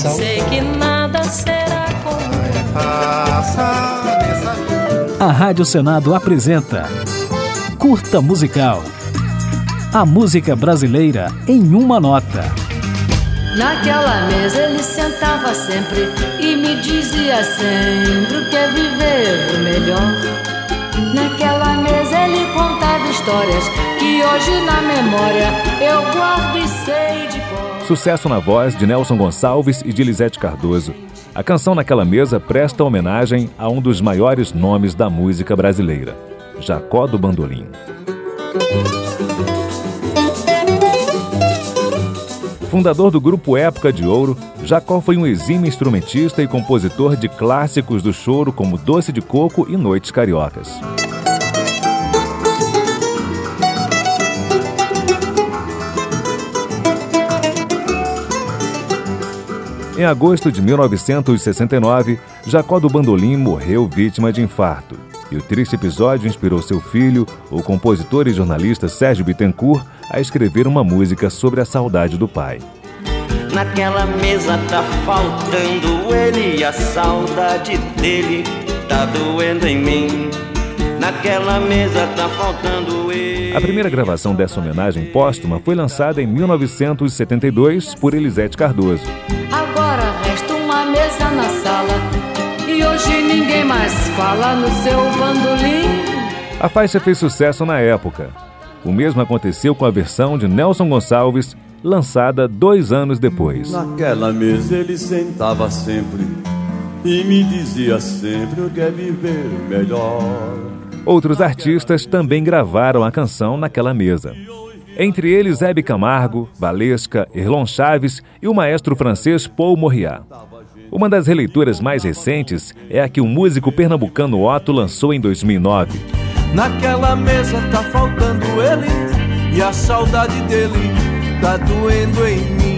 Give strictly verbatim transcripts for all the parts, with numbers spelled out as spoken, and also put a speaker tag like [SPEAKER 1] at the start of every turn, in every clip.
[SPEAKER 1] coração.
[SPEAKER 2] Sei que nada será como
[SPEAKER 3] A Rádio Senado apresenta Curta Musical. A música brasileira em uma nota.
[SPEAKER 2] Naquela mesa ele sentava sempre e me dizia sempre o que é viver melhor. Naquela mesa ele contava histórias que hoje na memória eu guardo e sei de cor.
[SPEAKER 4] Sucesso na voz de Nelson Gonçalves e de Lisete Cardoso. A canção Naquela Mesa presta homenagem a um dos maiores nomes da música brasileira, Jacó do Bandolim. Fundador do grupo Época de Ouro, Jacó foi um exímio instrumentista e compositor de clássicos do choro como Doce de Coco e Noites Cariocas. Em agosto de mil novecentos e sessenta e nove, Jacó do Bandolim morreu vítima de infarto. E o triste episódio inspirou seu filho, o compositor e jornalista Sérgio Bittencourt, a escrever uma música sobre a saudade do pai.
[SPEAKER 5] Naquela mesa tá faltando ele e a saudade dele tá doendo em mim. Naquela mesa tá faltando ele.
[SPEAKER 4] A primeira gravação dessa homenagem póstuma foi lançada em mil novecentos e setenta e dois por Elisete Cardoso.
[SPEAKER 2] Agora resta uma mesa na sala e hoje ninguém mais fala no seu bandolim.
[SPEAKER 4] A faixa fez sucesso na época. O mesmo aconteceu com a versão de Nelson Gonçalves, lançada dois anos depois.
[SPEAKER 6] Naquela mesa ele sentava sempre e me dizia sempre o que é viver melhor.
[SPEAKER 4] Outros artistas também gravaram a canção Naquela Mesa. Entre eles, Hebe Camargo, Valesca, Erlon Chaves e o maestro francês Paul Moriat. Uma das releituras mais recentes é a que o músico pernambucano Otto lançou em dois mil e nove.
[SPEAKER 7] Naquela mesa tá faltando ele e a saudade dele tá doendo em mim.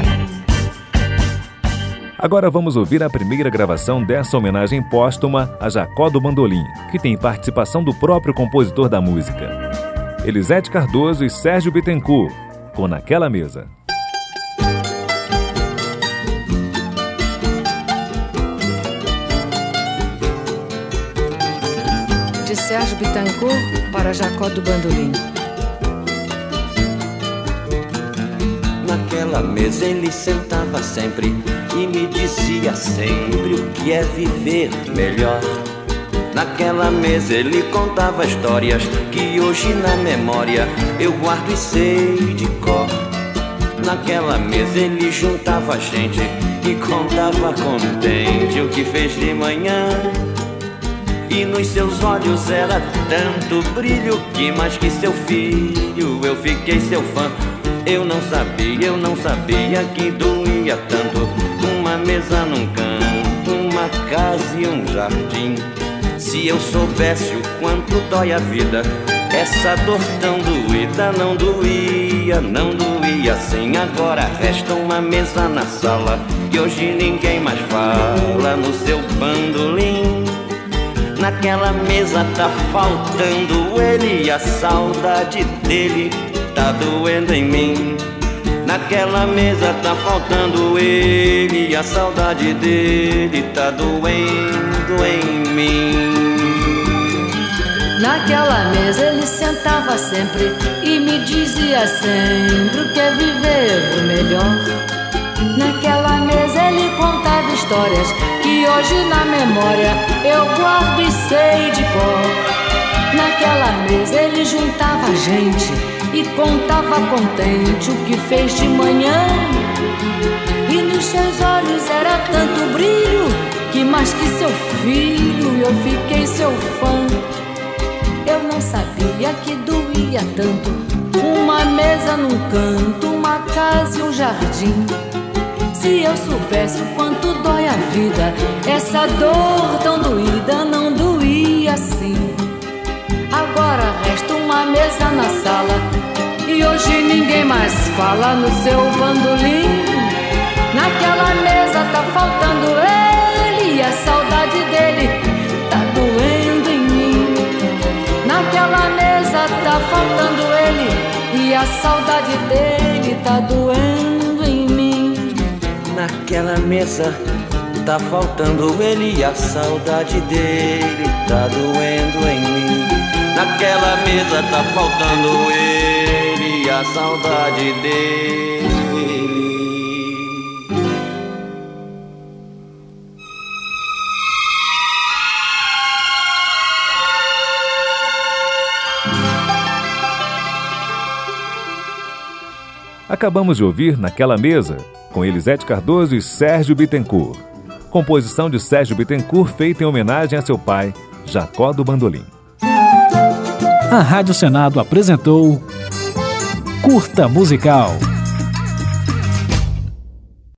[SPEAKER 4] Agora vamos ouvir a primeira gravação dessa homenagem póstuma a Jacó do Bandolim, que tem participação do próprio compositor da música, Elisete Cardoso e Sérgio Bittencourt, com Naquela Mesa.
[SPEAKER 2] De Sérgio Bittencourt para Jacó do Bandolim.
[SPEAKER 5] Naquela mesa ele sentava sempre e me dizia sempre o que é viver melhor. Naquela mesa ele contava histórias que hoje na memória eu guardo e sei de cor. Naquela mesa ele juntava gente e contava contente o que fez de manhã. E nos seus olhos era tanto brilho que mais que seu filho eu fiquei seu fã. Eu não sabia, eu não sabia que doía tanto uma mesa num canto, uma casa e um jardim. Se eu soubesse o quanto dói a vida, essa dor tão doída não doía, não doía assim. Agora resta uma mesa na sala e hoje ninguém mais fala no seu bandolim. Naquela mesa tá faltando ele e a saudade dele tá doendo em mim. Naquela mesa tá faltando ele e a saudade dele tá doendo em mim.
[SPEAKER 2] Naquela mesa ele sentava sempre e me dizia sempre o que é viver melhor. Naquela mesa ele contava histórias que hoje na memória eu guardo e sei de cor. Naquela mesa ele juntava gente e contava contente o que fez de manhã. E nos seus olhos era tanto brilho que mais que seu filho eu fiquei seu fã. Eu não sabia que doía tanto uma mesa num canto, uma casa e um jardim. Se eu soubesse o quanto dói a vida, essa dor tão doída não doía assim. Agora resta uma mesa na sala e hoje ninguém mais fala no seu bandolim. Naquela mesa tá faltando ele e a saudade dele tá doendo em mim. Naquela mesa tá faltando ele e a saudade dele tá doendo em mim.
[SPEAKER 5] Naquela Naquela mesa tá faltando ele e a saudade dele tá doendo em mim. Naquela mesa tá faltando ele e a saudade dele.
[SPEAKER 4] Acabamos de ouvir Naquela Mesa, com Elisete Cardoso e Sérgio Bittencourt. Composição de Sérgio Bittencourt feita em homenagem a seu pai, Jacó do Bandolim.
[SPEAKER 3] A Rádio Senado apresentou Curta Musical.